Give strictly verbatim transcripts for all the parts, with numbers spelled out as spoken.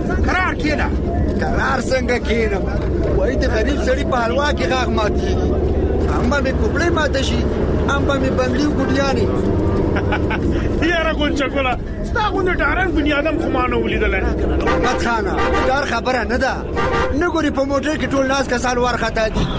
قرار کېنه. قرار څنګه کېنم؟ وایي د غریب سړي په حلوا کې غاښ ماتېږي. هم به مې کوپړې ماته شي، هم به مې بنګلي ګوډیانې. یاره ګونچه ګوله، ستا غوندې ډارن بني ادم خو ما نه ولیدلی. احمد خانه، ډار خبره نه ده. نه ګورې په موټر کې ټول ناست کسان وارخطا دي.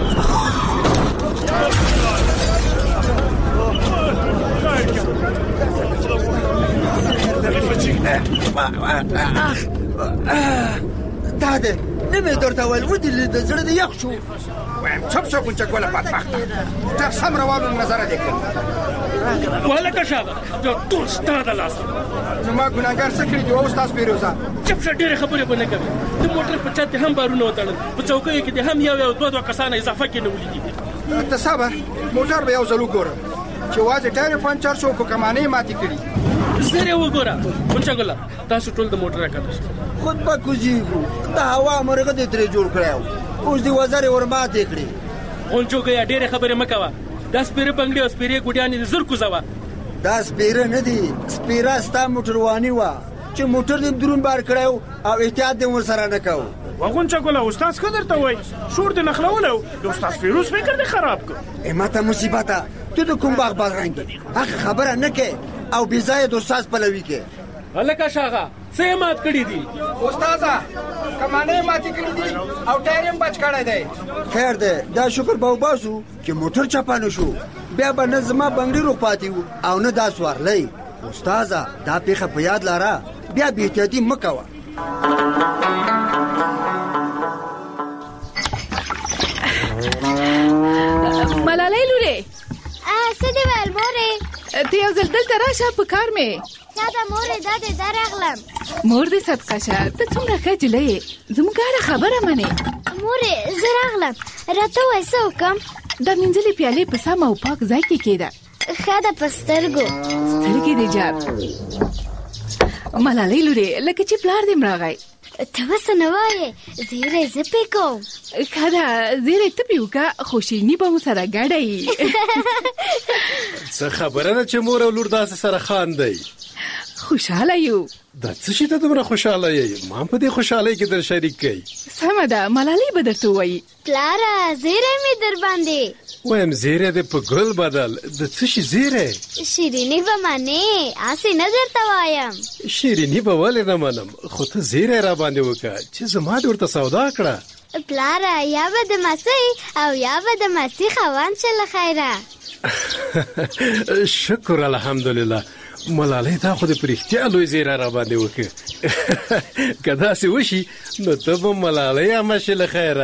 دا ده نه مې درته ویل ودې د زړه د یخ شو. وایم چپ شو ګونچه ګوله بدبخته، ډېر سم روانو نظره دې کړ. وهلکه شابه دا ټول ستا د لاسه. نو ما ګناهګار څه کړي دي اوس تاسو پیروزه؟ چپ شه، ډېرې خبرې به نه کوې. د موټر په چت دې هم بارونه وتړل، په چوکیو کې دې هم یو یو دوه دوه کسانه اضافه کې نه ولیدي. ته صبر، موټر به یو ځل وګورم چې وازې ټایر یې پنچر شو که کمانې یې ماتې کړي. زر یې وګوره ګونچه ګوله، تاسو ټول د موټر راکښته شئ. خود به کوزیږو، د هوا مرغه دې ترې جوړ کړی و، اوس دې وزرې ور ماتې کړې. غونچوګیه ډېرې خبرې مه کوه. دا سپېره بنګلې او سپېرې ګوډیانې دې زر کوزوه. دا سپېره نه دي، سپېره ستا موټرواني وه چې موټر دې درون بار کړی و او احتیاط دې ورسره نه کوو. وغونچه ګوله، استاد ښه درته وایي شور دې نښلولی و، د استاد فیروز فکر دې خراب کړ. ای ماته مصیبته، ته د کوم باغ بادرنګ یې هغه خبره نه کې او بې ځایه د استاد پلوي کې. هلکه شاغه، څه یې مات کړي دي؟ استاده کمانې یې ماتې کړي دي او ټایر یې بچ کړی دی. خیر دی، دا شکر به وباسو چې موټر چپه نه شو، بیا به نه زما بنګړي روغ پاتې وو او نه دا سوارلی. استاده دا پیښه په یاد لاره، بیا بې احتیاطي مه کوه. ملالۍ لورې، څه دې ویل مورې؟ ته یو ځل دلته راشه، په کار مې. ښه ده مورې، دا دې دا راغلم. مور دې صدقه شه، ته څومره ښه نجلۍ یې، زموږ هره خبره منې. مورې زه راغلم، راته ووایه څه وکړم؟ دا مینځلې پیالې په سم او پاک ځای کې کېږده. ښه ده په سترګو. سترګې دې جار. ملالۍ لورې، لکه چې پلار دې راغی. ته څه نه وایې، زیری زه پې کوم. ښه ده، زیری ته پې وکړه، خو شیریني به مو سره ګډه یي. څه خبره ده چې مور او لور داسې سره خاندئ؟ خوشحاله یو. دا څه شي ته دومره خوشحاله یې؟ ما په دې خوشحالۍ کې در شریک کړئ. سمه ده، ملالۍ به درته ووایي. پلاره زیری مې در باندې. وایم زیری دې په ګل بدل. د څه شي زیری؟ شیریني به منې، هسې نه درته وایم. شیریني به ولې نه منم، خو ته زیری را باندې وکړه چې زما دې ورته سودا کړه. پلاره یا به د مسۍ او یا به د مسۍ خاوند شه له خیره. شکر الحمدلله. ملالۍ تا خو دې په رښتیا لوی زیری را باندې وکړه. که داسې وشي نو ته به ملالۍ عمه شې له خیره.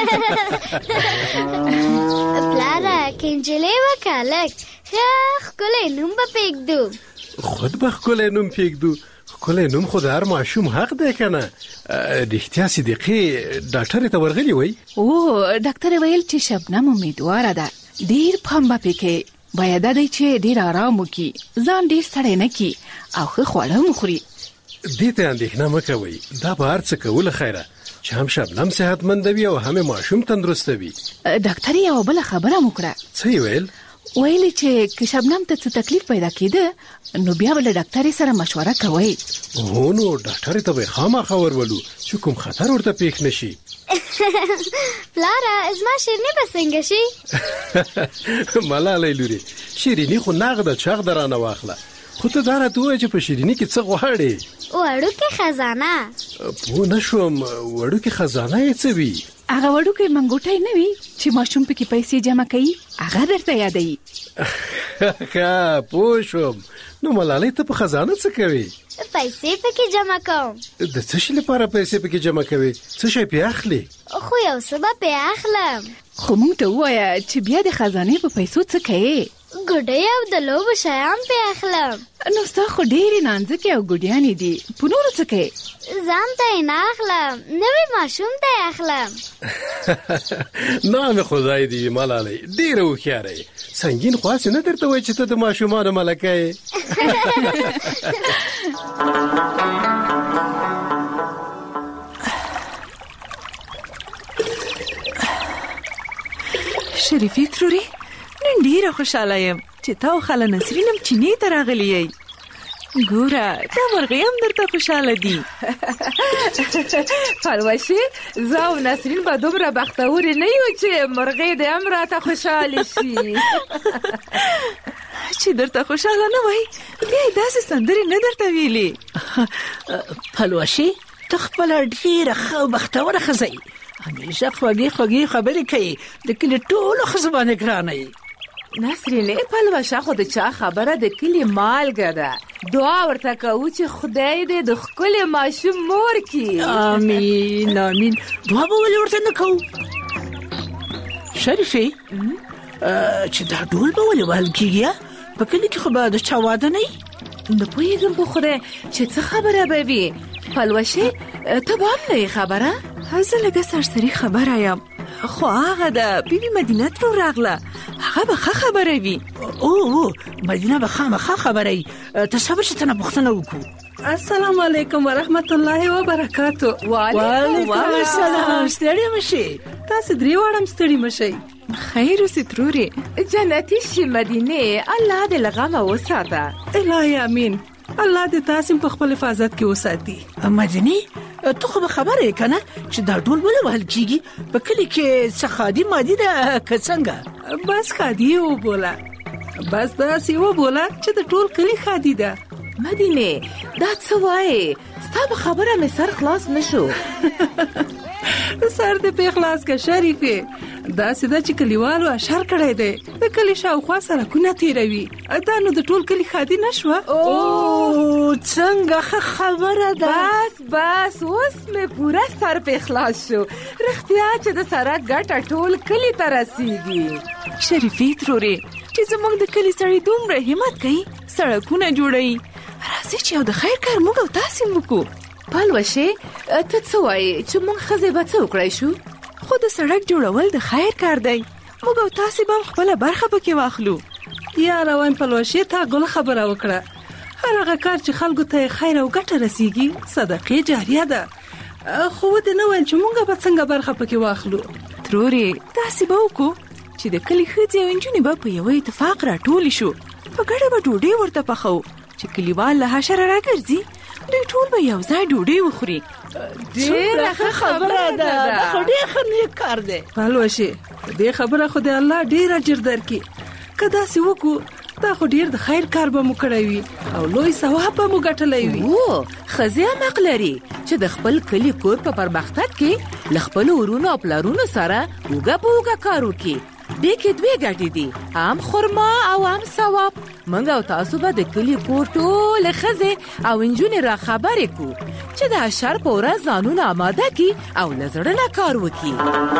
پلاره که نجلۍ وکړه لږ ښه ښکلی نوم به پرېږدو. خود به ښکلی نوم پرېږدو. ښکلی نوم خو د هر ماشوم حق دی که نه؟ رښتیا صدیقې ډاکټرې ته ورغلي وی؟ او ډاکټرې ویل چې شبنم امیدواره ده، ډېر پام به پې کوي، باید دا دی چې ډېر آرام وکړي، ځان ډېر ستړی نه کړي او ښه خواړه هم وخوري. دې ته اندېښنه مه کوئ، دا به هر څه کوله خیره چې هم شبنم صحتمنده وي او هم ماشوم تندرسته وي. ډاکټرې یوه بله خبره م وکړه. څه یې ویل؟ ویلې چې که شبنم ته څه تکلیف پیدا کېده نو بیا به له ډاکټرې سره مشوره کوئ. هو نو ډاکټرې ته به یې خامخا ورولو چې کوم خطر ورته پېښ نه شي. پلاره زما شیریني به څنګه شي؟ ملالۍ لورې، شیریني خو نغده چغده رانه واخله، خو ته دا راته ووایه چې په شیریني کې څه غواړې؟ وړوکې خزانه. پوه نه شوم، وړوکې خزانه یې څه وي؟ هغه وړوکی منګوټی نه وي چې ماشوم پکې پیسې جمع کوي، هغه درته یادوي. ښه پوه شوم. نو ملالۍ ته په خزانه څه کوي؟ پیسې پکې جمع کوم. د څه شي لپاره پیسې پکې جمع کوي؟ څه شی پې اخلي؟ خو یو څه به پې اخلم. خو موږ ته ووایه چې بیا د خزانې په پیسو څه کوې؟ ګوډۍ او د لوبو شیان پې اخلم. نو ستا خو ډېرې نانځکې او ګوډیانې دي، په نورو څه کوې؟ ځان ته یې نه اخلم، نوی ماشوم ته یې اخلم. نام خدای دې وي ملالۍ، ډېره هوښیاره یې. سنګین خو هسې نه درته وایي چې ته د ماشومانو ملکه یې. شریفې ترورې، نن ډېره خوشحاله یم چې تا او خاله نسرین هم چینې ته راغلي یئ. ګوره دا مرغۍ هم درته خوشحاله دي. پلوشې زه او نسرین به دومره بختورې نه یو چې مرغۍ دې هم راته خوشحاله شي. چې درته خوشحاله نه وای بیا یې داسې سندرې نه درته ویلې. پلوشې ته خپله ډېره ښه بختوره ښځه یې، همیشه خوږې خوږې خبرې کوي، د کلي ټولو ښځو باندې ګرانه یې. نسرینې پلوشه خو د چا خبره د کلي مالګه ده. دعا ورته کوو چې خدای دې د ښکلي ماشوم مور کړي. امین امین. دعا به ولې ورته نه کوو؟ شریفې چې دا ډول به ولې وهل کېږي؟ په کلي کې خو به د چا واده نه وي. نه پوهېږم په خدای چې څه خبره به وي. پلوشې ته به هم نه یې خبره؟ زه لږه سرسري خبره یم، خو هغه د بیبي مدینه ترو راغله، هغه به ښه خبره وي. او مدینه به خامخا خبره وي. ته صبر چې تنه پوښتنه وکړو. السلام علیکم ورحمت الله وبرکاتو. وعلیکم السلام. ستړي مشي. تاسو درې واړه ستړي مشي. خیر اوسې ترورې. جنتي شي مدینه، الله دې له غمه وساته. الهي امین. الله دې تاسو په خپل حفاظت کې وساتي. مدینه ته خو به خبره یې که نه چې دا ډول ولې وهل کېږي؟ په کلي کې څه خادي مادي ده که څنګه؟ بس خادي یې وبوله، بس داسې وبوله چې د ټول کلي خادي ده. مدینه دا څه وایې؟ ستا په خبره مې سر خلاص نه شو. سر دې په خلاص که شریفې. داسې ده چې کلیوالو اشر کړی دی، د کلي شاوخوا سړکونه تېروي، دا نو د ټول کلي خادي نه شوه. او څنګه ښه خبره ده. بس بس اوس مې پوره سر په خلاص شو. رښتیا چې د سړک ګټه ټول کلي ته رسېږي. شریفې ترورې چې زموږ د کلي سړي دومره همت کوي، سړکونه جوړوي، راځئ چې یو د خیر کار موږ او تاسې وکړو. پلوشې ته څه وایې چې موږ ښځې به څه وکړی شو؟ خو د سړک جوړول د خیر کار دی، موږ او تاسې به هم خپله برخه پکې واخلو. یاره وایم پلوشې تا ګل خبره وکړه. هر هغه کار چې خلکو ته خیر او ګټه رسیږي صدقې جاریه ده. خو ودې نه ویل چې موږ به څنګه برخه پکې واخلو. ترورې داسې به وکړو چې د کلي ښځې او نجونې به په یوه اتفاق راټولې شو، په ګډه به ډوډۍ ورته پخوو چې کلیوال له حشره راګرځي، دوی ټول به یو ځای ډوډۍ وخوري. ډېره ښه خبره ده. دا خو ډېر ښه نیک کار دی. پلوشې دې خبره خو د الله ډېر اجر درکړي. که داسې وکړو دا خو ډېر د خیر کار به مو کړی وي او لوی ثواب به مو ګټلی وي. او ښځې هم حق لري چې د خپل کلي کور په پرمختګ کې له خپلو ورونو او پلرونو سره اوږه په اوږه کار وکړي. دې کې دوې ګټې دي، هم خرما او هم ثواب. موږ او تاسو به د کلي کور ټولې ښځې او نجونې را خبرې کړو چې د اشر په ورځ ځانونه اماده کړي او له زړه نه کار وکړي.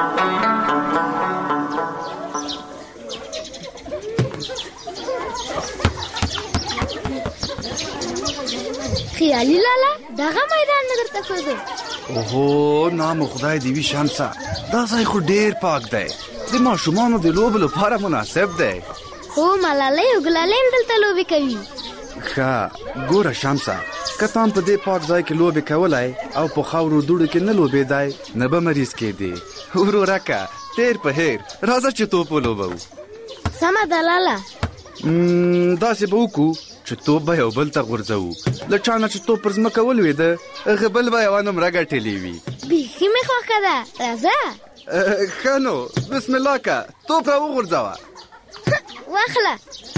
خیالي لالا دغه میدان نه درته ښودو. اوهو نام خدای دې وي شمسه، دا ځای خو ډېر پاک دی، د ماشومانو د لوبو لپاره مناسب دی. هو ملالۍ او ګلالۍ هم دلته لوبې کوي. ښه ګوره شمسه، که تا هم په دې پاک ځای کې لوبې کولی او په خاورو دوړو کې نه لوبېدی نه به مریض کېدې. ورورکه تیر په هیر راځه چې توپ ولوبو. سمه ده لاله. داسې به وکړو چې توپ به یو بل ته غورځوو، له چا نه چې توپ پر ځمکه ولوېده هغه بل به یوه نمره ګټلې وي. بیخي مې خوښه ده، راځه. ښه نو بسم الله که توپ را وغورځوه. واخله.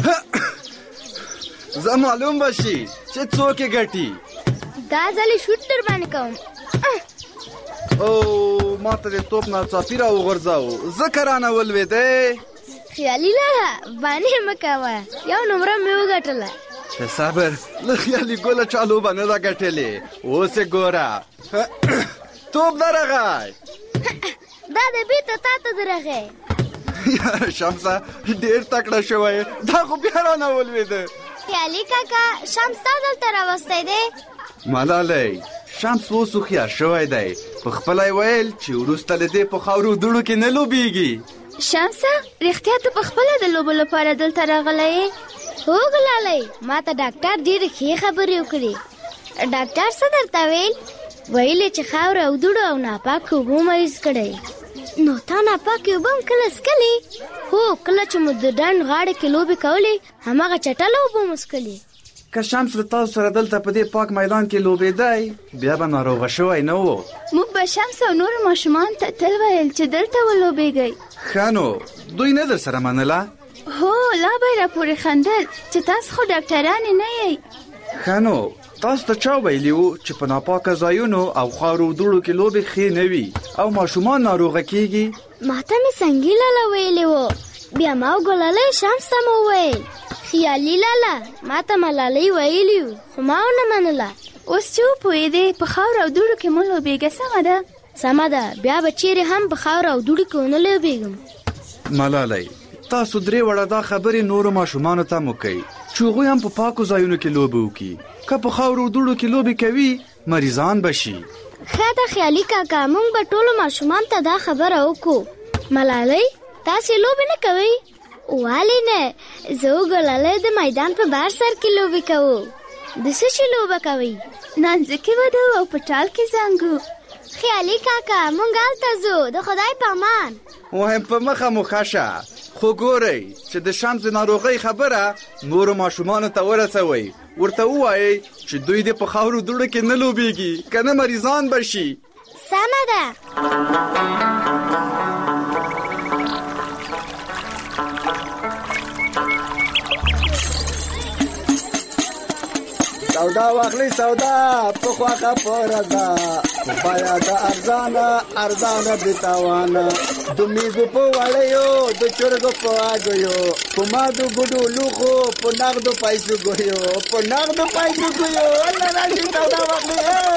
زه معلوم به شي چې څوک یې ګټي. دا ځلې شوټ در باندې کوم. او ما ته د توپ ناڅاپي را وغورځاو، ځکه رانه ولوېدی. خیالي لاله بانې مه کوه، یو نمره مې وګټله. صبر، له خیالي ګوله چا لوبه نه ده ګټلې. اوس یې ګوره توپ درغی. دا د بیرته تا ته درغی. یاره شمسه ډېر تکړه شوی، دا خو بیا رانه ولوېده. خیالي کاکا شمس تا دلته راوستی دی. ملالۍ شمس اوس هوښیار شوی دی، په خپله یې ویل چې وروسته له دې په خاورو دوړو کې نه لوبېږي. شمسه رښتیا ته په خپله د لوبو لپاره دلته راغلی یې؟ هو ګلالۍ، ما ته ډاکټر ډېرې ښې خبرې وکړې. ډاکټر څه درته ویل؟ ویل چې خاوره او دوړو او ناپاکې اوبو مریض کړی. نو تا ناپاکې اوبه هم کله څکلې؟ هو کله چې مو د ډنډ غاړه کې لوبې کولې هماغه چټله اوبه مو څکلې. که شمس له تاسو سره دلته په دې پاک میدان کې لوبېدی بیا به ناروغه شوی نه و. موږ به شمس او نورو ماشومانو ته تل ویل چې دلته ولوبېږئ. ښه نو دوی نه در سره منله؟ هو لا به یې راپورې خندل چې تاسو خو ډاکټرانې نه یئ. ښه نو تاسو ته چا ویلي وو چې په ناپاکه ځایونو او خاورو دوړو کې لوبې ښې نه وي او ماشومان ناروغه کېږي؟ ما ته مې سنګي لاله ویلې وو، بیا ما او ګلالۍ شمس ته مو وویل. خیالي لاله ما ته ملالۍ ویلي وو خو ما ونه منله. اوس چې وپوهېدې په خاورو او دوړو کې مو لوبېږه سمه ده؟ سمه ده، بیا به چیرې هم په خاورو او دوړو کې ونه لوبېږم. ملالۍ تاسو درې وړه دا خبرې نورو ماشومانو ته مو کوي چې هغوی هم په پاکو ځایونو کې لوبې وکړي. که په خاورو دوړو کې لوبې کوي مریضان به شي. ښه ده خیالي کاکا، موږ به ټولو ماشومانو ته دا خبره وکړو. ملالۍ تاسې لوبې نه کوئ؟ ولې نه، زه او ګلالۍ د میدان په بهر سر کې لوبې کوو. د څه شي لوبه کوئ؟ نانځکې ودو او په ټال کې زنګو. خیالي کاکا موږ هلته ځو، د خدای په امان. وایم په مخه مو ښه شه، خو ګورئ چې د شمس د ناروغۍ خبره نورو ماشومانو ته ورسوئ. ورته ووایئ چې دوی دې په خاورو دوړو کې نه لوبېږي که نه مریضان به شي. سمه ده. سودا واخلي سودا په خواخه پردا بایا د ارزانه ارزانه بتاوانه د میزو په وړیو د چرګو په اګیو په مادو ګډو لوخو په نغدو پیسو ګیو په نغدو پیسو ګیو الله راځي سودا واخلي.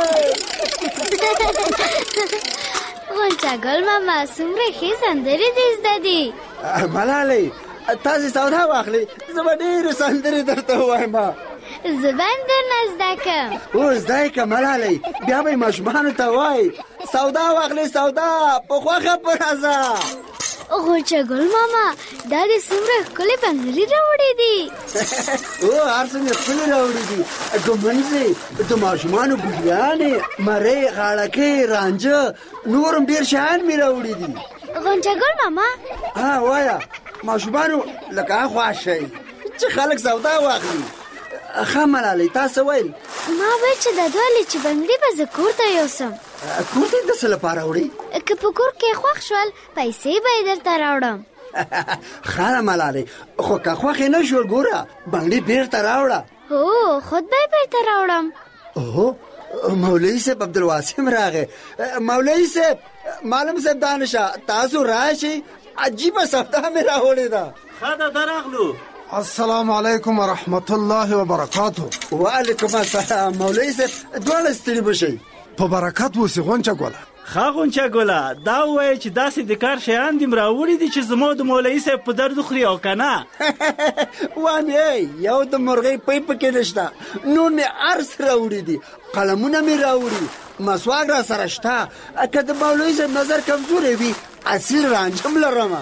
غونچه ګل ماما څومره ښې سندرې دې زده دي. ملالۍ تاسې سودا واخلي، زه به ډېرې سندرې درته ووایم. زه به هم درنه زده کړم. او زده یې که ملالۍ، بیا به یې ماشومانو ته وایي سودا واخلي سودا په خوښه په راځه. غونچه ګل ماما دا دې څومره ښکلې بنګړي راوړې دي. او هر څه مې ښکلې راوړې دي، ګمنځې د ماشومانو ګوډیانې مرۍ غاړکۍ رانجه نور هم ډېر شیان مې راوړي دي. غونچه ګل ماما ها وایه ماشومانو لکه خوښ شئ چې خلک سودا واخلي. ښه ملالۍ تاسو ویل؟ ما ویل چې دا دوه لچې بنګړي به زه کور ته یوسم. کور ته یې د څه لپاره وړئ؟ که په کور کې خوښ شول پیسې به یې درته راوړم. ښه ده ملالۍ، خو که خوښ یې نه شول ګوره بنګړي بېرته راوړه. هو خود به یې بېرته راوړم. اوهو مولوي صاحب عبدالواسم راغی. مولوي صاحب معلم صاحب دانشه تاسو راشئ، عجیبه سودا مې راوړې ده. ښه ده درغلو. السلام علیکم ورحمت الله وبرکاتو. وعلیکم السلام مولوي صاحب دواړه ستړي بشئ. په برکت اوسې غونچه ګله. ښه غونچه ګله دا ووایه چې داسې د کار شیان دې م راوړي دي چې زما د مولوي صاحب په درد خوري او که نه. وایم یو د مرغۍ پی پکې نشته، نور مې هر څه راوړي دي، قلمونه مې راوړي، مسواک را سره شته، که د مولوي صاحب نظر کمزوری وي اصیل رانجم لرمه.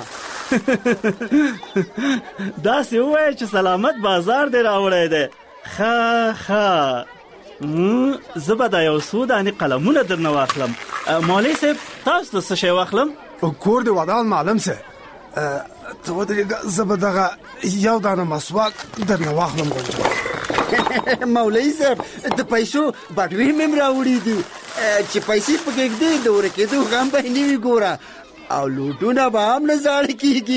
داسې ووایه چې سلامت بازار دې راوړی دی. ښه ښه زه به دا یو څو دانې قلمونه درنه واخلم. مولوي صاحب تاسو ته څه شی واخلم؟ کور دې ودان معلم صاحب، ته ودرېږه زه به دغه یو دانه مسواک درنه واخلم. مولوي صاحب د پیسو بټوې مې م راوړي دي چې پیسې پکې ږدې د ورکېدو غم به یې نه وي ګوره، او لوټونه به هم نه زاړه کېږي.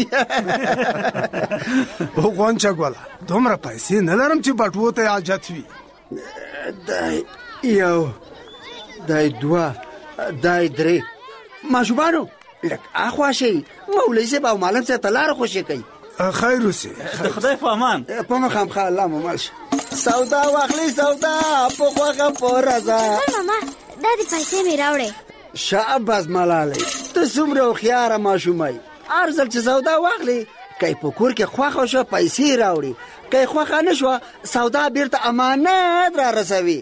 غونچه ګله دومره پیسې نه لرم چې بټوو ته حاجت وي. دای یو دای دوه دای درې ماشومانو لږ اخوا شئ، مولوي صاحب او معلم صاحب ته لاره خوشې کوي. خیر اوسې. د خدای په امان. په مخامخه الله مو مل شه. سودا واخلي سودا په خوښه په راځه. ماما دا دې پیسې مې راوړې. شاباس ملالۍ ته څومره هوښیاره ماشومه یې، هر ځل چې سودا واخلي که یې په کور کې خوښه شوه پیسې راوړي، که یې خوښه نه شوه سودا بیرته امانت را رسوي.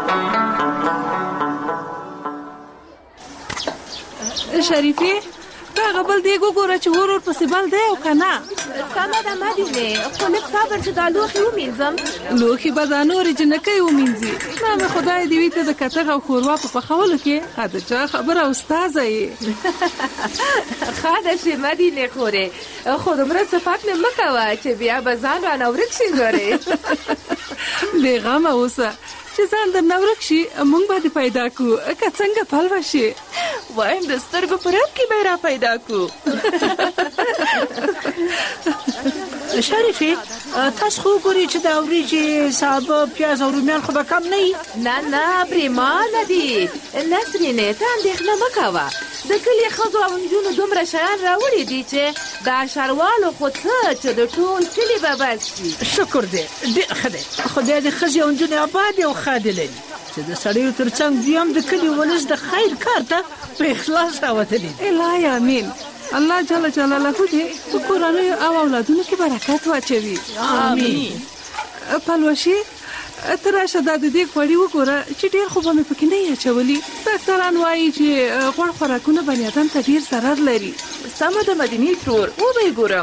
شریفې هغه بل دیګ وګوره چې ور ور پسې بل دی او که نه سمه ده مدینې خو لږ صبر چې دا لوښي ومینځم لوښي به دا نورې جنکۍ ومینځي نه مې خدای دې وي ته د کتغ او ښوروا په پخولو کې ښه د چا خبره استازه یې ښه ده چې مدینې خورې خو دومره صفت مې مه کوه چې بیا به ځان رانه ورک شي نورې بې غمه اوسه چې ځان درنه ورک شي موږ به دې پیدا کړو که څنګه پلوه شي وایم د سترګو په رب کې به یې را پیدا کړو شریفې تاسو خو ګورئ چې د وریجې سابه پیاز او رومیان خو به کم نه وي نه نه پرېمانه دي نسرینې ته اندېښنه مه کوه د کلي ښځو او نجونو دومره شیان راوړي دي چې دا شروالو خو څه چې د ټول کلي به بس شي شکر دی ډېر ښه دی خدای دې ښځې او نجونې آبادې او ښادې لري چې د سړیو تر څنګ دوی هم د کلي ولس د خیر کار ته په اخلاص راوتلي الهی امین الله جل جلاله دې په کورنیو او اولادونو کې برکت واچوي امین پلوشي ته راشه دا د دې غوړي وګوره چې ډېر خو به مې پکې نه یې اچولي ډاکټران وایي چې غوړ خوراکونه بني ادم ته ډېر ضرر لري سمه ده مدینې ترور وبه یې ګورم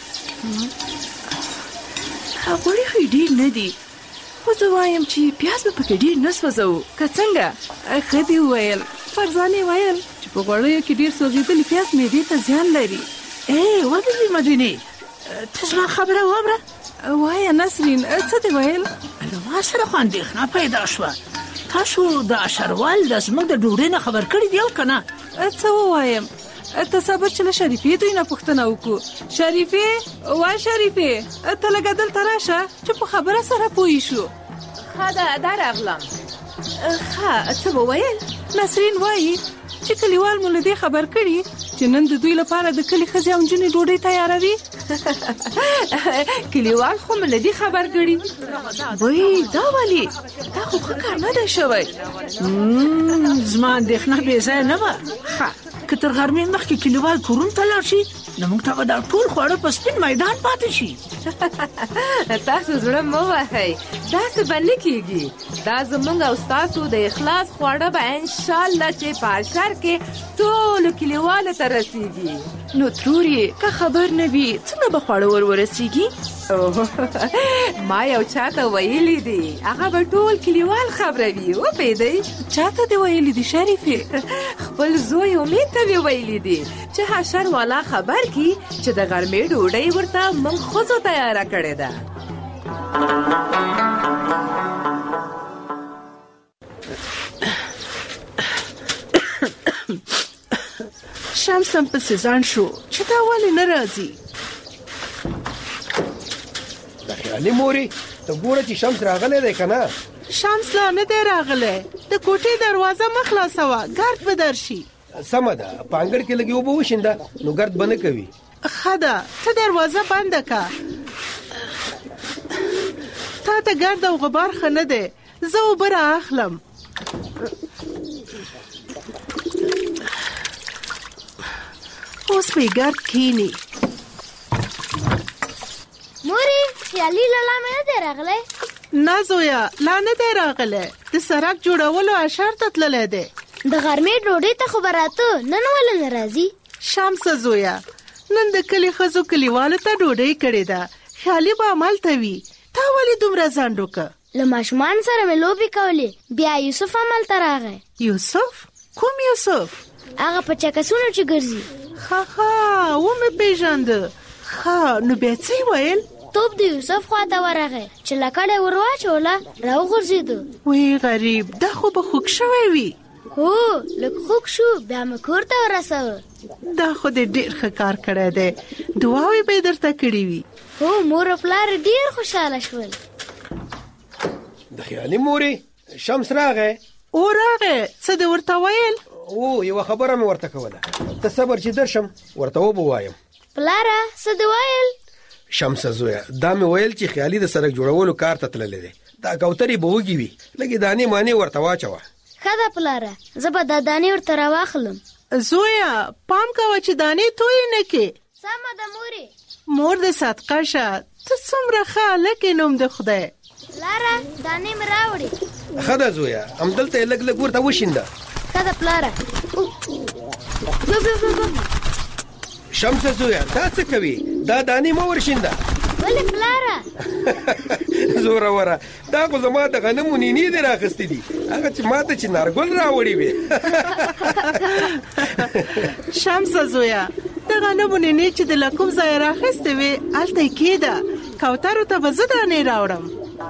غوړي خو ډېر نه دي خو زه وایم چې پیاز به پکې ډېر نه سوځوو که څنګه ښه دې وویل فرزانې ویل چې په غوړیو کې ډېر سوځېدلي پیاز معدې ته زیان لري ای وبلې مدینې ته زما خبره واوره وایه نسرین څه دې ویل ما سره خو اندېښنه پیدا شوه تاسو د اشروال د زموږ د ډوډۍ نه خبر کړي دي او که نه څه ووایم ته صبر چې له شریفې دوی نه پوښتنه وکړو شریفې وا شریفې ته لږه دلته راشه چې په خبره سره پوه شو ښه ده دا راغلم ښه څه به ویل نسرین وایي چې کلیوال مو له دې خبر کړي چې نن د دوی لپاره د کلي ښځې او نجونې ډوډۍ تیاروي کلیوال خو مې له دې خبر کړي وایي دا ولې دا خو ښه کار نه دی شوی زما اندېښنه بې ځایه نه وه ښه که تر غرمې مخکې کلیوال کورونو ته لاړ شي نو موږ ته به دا ټول خواړه په سپین میدان پاتې شي تاسو زړه مه وهئ داسې به نه کېږي دا زموږ او ستاسو د اخلاص خواړه به انشاءالله چې په اشر کې ټولو کلیوالو ته رسیږي نو ترورې که خبر نه وي څنګه به خواړه ور ورسیږي ما یو چاته ویلي دي هغه به ټول کلیوال خبروي وپوهېدئ چاته دې ویلي دي شریفې خپل زوی امید ته مې ویلي دي چې حشر والا خبر کی چې د غرمې ډوډۍ ورته موږ ښځو تیاره کړې ده شمس هم پسې ځان شو چې دا ولې نه راځي د خیالي مورې ته ګوره چې شمس راغلی دی که نه شمس لا نه دی راغلی د کوټې دروازه مه خلاصوه ګرد به درشي سمه ده په انګړ کې لږې اوبه وشینده نو ګرد به نه کوي ښه ده ته دروازه بنده که تا ته ګرد او غبار ښه نه دی زه اوبه را اخلم اوس به یې ګرد کښېني مورې خیالي لالا مې نه دی راغلی نه زویه لا نه دی راغلی د سړک جوړولو اشر ته تللی دی د غرمې ډوډۍ ته خو به راته نن ولې نه راځي شمسه زویه نن د کلي ښځو کلیوالو ته ډوډۍ کړې ده خیالي به همالته وي تا ولې دومره ځنډ وکړه له ماشومانو سره مې لوبې کولې بیا یوسف همالته راغی یوسف کوم یوسف هغه په چکسونو چې ګرځي ښه ښه ومې پېژانده ښه نو بیا څه یې ویل توپ د یوسف خواته ورغی چې لکړه ور واچوله راوغورځېده وی غریب دا خو به خوږ شوی وي هو لږ خوږ شو بیا مې کور ته ورسوه دا خو دې ډېر ښه کار کړی دی دعاوې به یې درته کړې وي هو مور او پلار ډېر خوشحاله شول د خیالي مورې شمس راغی او راغی څه دې ورته ویل او یوه خبره مې ورته کوله ته صبر چې درشم ورته وبه وایم پلاره څه دې ویل شمسه زویه دا مې ویل چې خیالي د سړک جوړولو کار ته تللی دی دا کوترې به وږي وي لږې دانې مانې ورته واچوه ښه ده پلاره زه به دا دانې ورته راواخلم زویه پام کوه چې دانې تویې نه کې سمه ده مورې مور د صدقه شه ته څومره ښه هلک یې نوم د خدای پلاره دانې مې راوړې ښه ده زویه همدلته یې لږ لږ ورته وشینده ښه ده پلاره شمسه زویا دا څه کوي دا دانی مو ورشینده ولې پلاره زوره وره دا خو زما د غنمو نینې دې راخستې دي هغه چې ما ته چې نارګل راوړې وې شمسه زویا د غنمو نینې چې د له کوم ځایه راخستې وې هلته یې کېده کوترو ته به زه دانې راوړم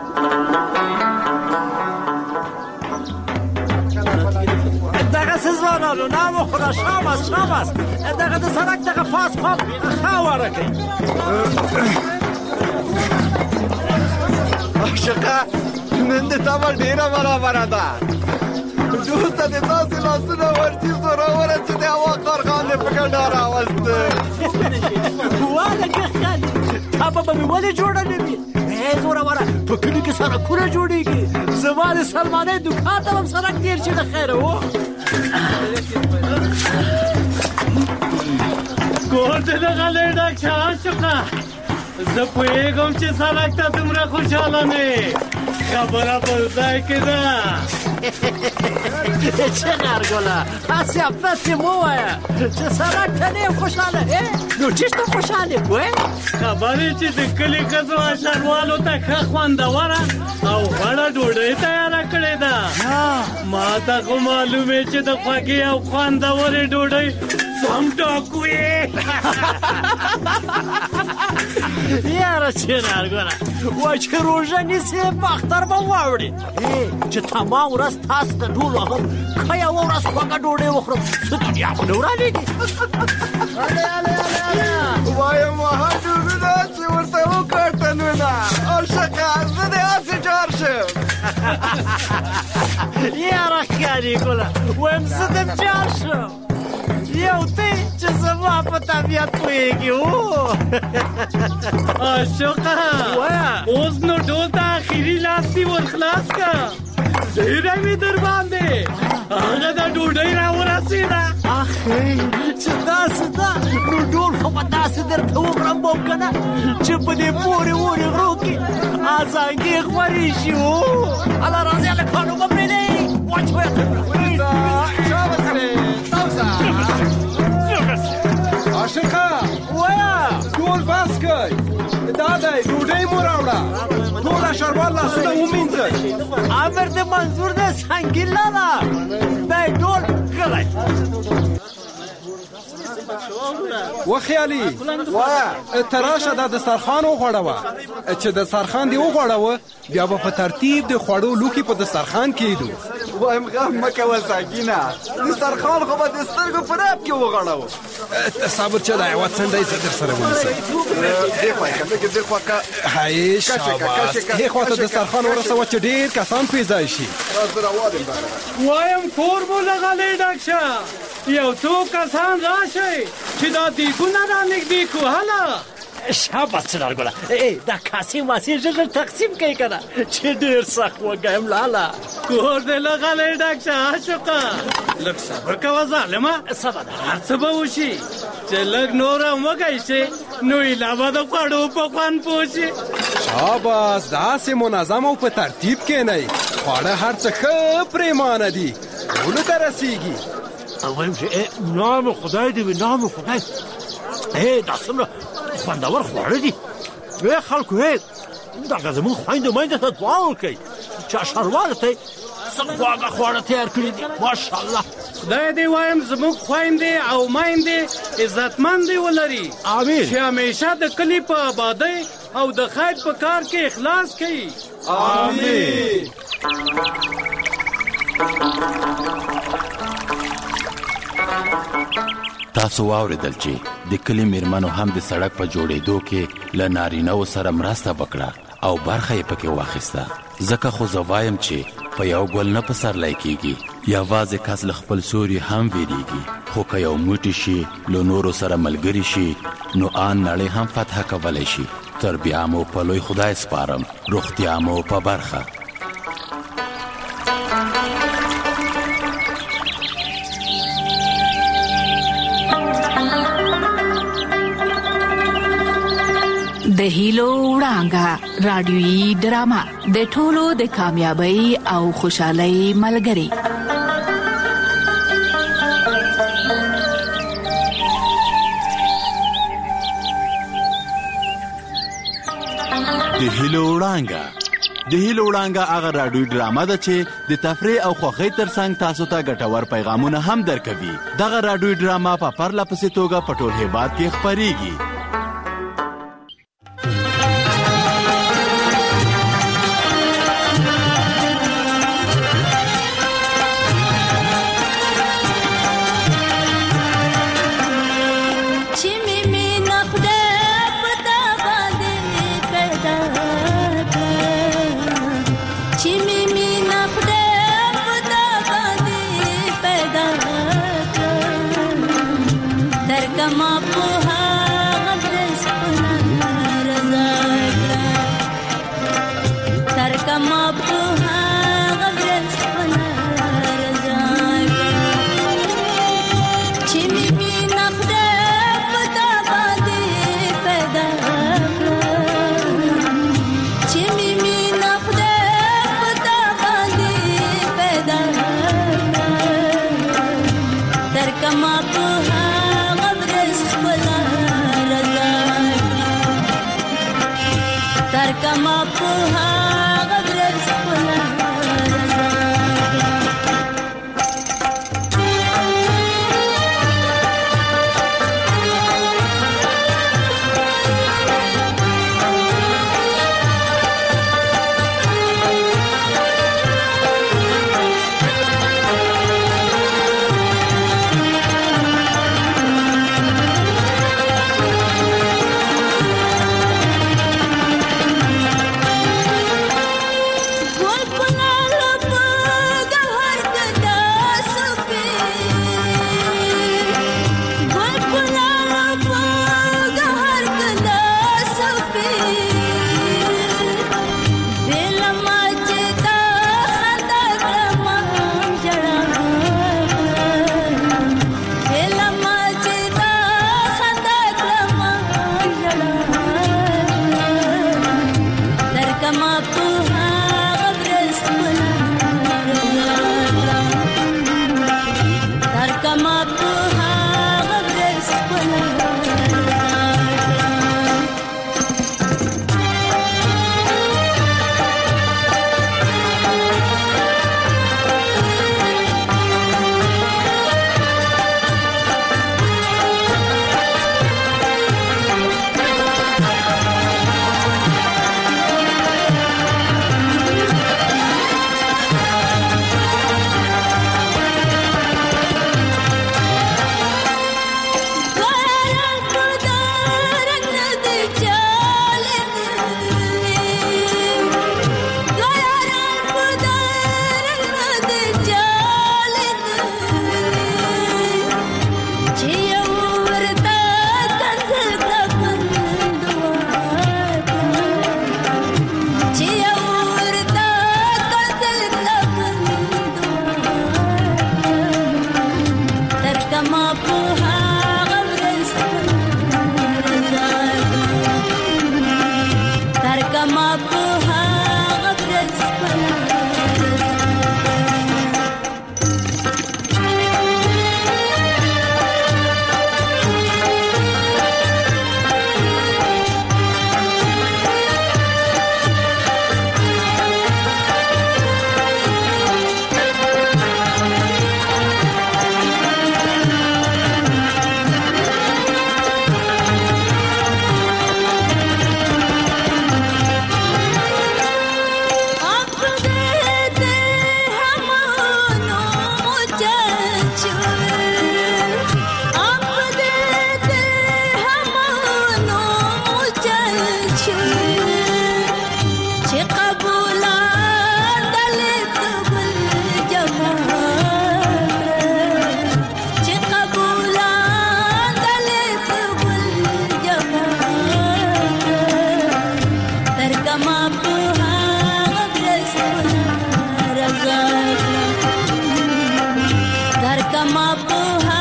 دغه سزوانانو نامو خدا شامس شامس دغه د سړک دغه پاس خوا ښه ورکئ عاشقه نن د تبه ډېره برابره ده ډول ته د تاسې لاسونه ورچي زوروره چې د هوا کارخان دې په ګډه راوسته والکه خالي تبه به مې ولې جوړه نه وي ای زوروره په کلي کې سړکونه جوړېږي زما د سلمانۍ دوکان ته هم سړک تېر شي د خیره و کور دې دغلی ډک شه عاشقه زه پوهېږم چې سړک ته دومره خوشحاله نه خبره پر ځای کې ده چه نرګله هسې اپسې مه وایه چې سړک ته نه یم خوشحاله نو چېرته خوشحاله پوه خبرې چې د کلي ښځو اشروالو ته ښه خوندوره او غوړه ډوډۍ تیاره کړې ده ما ته خو معلومې چې د خوږې او خوندورې ډوډۍ سم ټاکو یې یاره چې نرګله وایي چې روژه نیسې په اختر به واوړې چې تمام ورځ تاسو ته ډول وهم که یوه ورځ خوږه ډوډۍ وخورم څه دنیا خو نه ورانېږي وایم وها ډوبونه چې ورته وکړتنونه عاشقه زه دې هسې جار شم یاره خیالي ګله وایم زه دې جار شم یو ته چې زما په طبیعت پوهېږي عاشقه اوس نو ډول ته اخري لاس دې ورخلاص که زیری مې در باندې هغه د ډوډۍ راورسېده اخی چې داسې ده نو ډول خو به داسې درته وکړم به که نه چې په دې پورې وورې غرو کې ازانګې خورې شي الله راځي هلکانو به پرېږدئ واچویه عاشقه وایه ټول بس کوئ دا دی ډوډۍ مو راوړه ټول اشروال لاسونه ومینځئ امر د منظور دی سنګین لاله دی ډول غلی و خیالي ته راشه دا دسترخوان وغوړوه چې دسترخوان دې وغوړوه بیا به په ترتیب د خوړو لوښي په دسترخوان کېږدو وایم غم مه کوه ساګینه دسترخوان خو به د سترګو په راب کې وغړوو صبر چې دا یوه څنډه یې زه در سره ونیسم دې خوا که لږ دې خوا که هی شاباس دې خوا ته دسترخوان ورسوه چې ډېر کسان پرې ځای شي وایم کور مو له غلۍ ډک شه یو څو کسان راشئ چې دا دیګونه را نږدې کړو هله شاباس چې نرګله دا کاسې ماسې ژر ژر تقسیم کوي که نه چې ډېر سخت وږی یم لاله کور دې له غلۍ ډک شه عاشقه لږ صبر کوه ظالمه صبر هر څه به وشي چې لږ نور هم وږی شي نو ایله به د خوړو په خوند پوه شي شاباس داسې منظم او په ترتیب کښېنئ خواړه هر څه ښه پرېمانه دي ټولو ته رسېږي وایم چې نام خدای دې وي نام خدای دا څومره خوندور خواړه دي ای خلکو ای دغه زموږ خویندو میندو ته دعا وکړئ چې اشروالو ته یې څه خواږه خواړه تیار کړي دي ماشاءالله خدای دې وایم زموږ خویندې او میندې عزتمندې ولري امین چې همیشه د کلي په آبادۍ او د خیر په کار کې اخلاص کوي امین تاسو واورېدل چې د کلي میرمنو هم د سړک په جوړېدو کې له نارینه‌و سره مرسته وکړه او برخه یې پکې واخیسته ځکه خو زه وایم چې په یو ګل نه پسرلی کېږي یوازې کس له خپل سوري هم ویریږي خو که یو موټی شي له نورو سره ملګري شي نو آن نړۍ هم فتح کولی شي تر بیا مو په لوی خدای سپارم روغتیا مو په برخه د هیلو وړانګه رادیويي ډرامه د ټولو د کامیابی او خوشحالۍ ملګری هیلو وړانګه. د هیلو وړانګه هغه راډیو ډرامه ده چې د تفریح او خوښۍ ترڅنګ تاسو ته ګټور پیغامونه هم درکوي. دغه راډیو ډرامه په پرله پسې توګه په ټول هېواد کې خپرېږي. Come up,